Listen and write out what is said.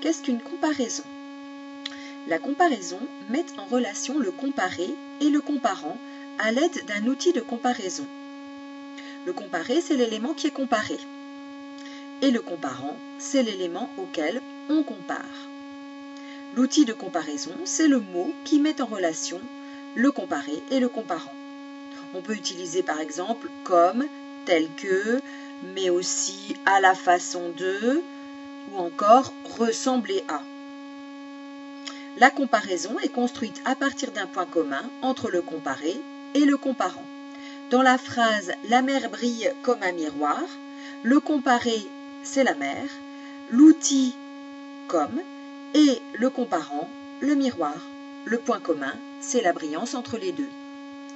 Qu'est-ce qu'une comparaison? La comparaison met en relation le comparé et le comparant à l'aide d'un outil de comparaison. Le comparé, c'est l'élément qui est comparé. Et le comparant, c'est l'élément auquel on compare. L'outil de comparaison, c'est le mot qui met en relation le comparé et le comparant. On peut utiliser par exemple comme, tel que, mais aussi à la façon de, ou encore ressembler à. La comparaison est construite à partir d'un point commun entre le comparé et le comparant. Dans la phrase « La mer brille comme un miroir », le comparé, c'est la mer, l'outil comme et le comparant, le miroir. Le point commun, c'est la brillance entre les deux.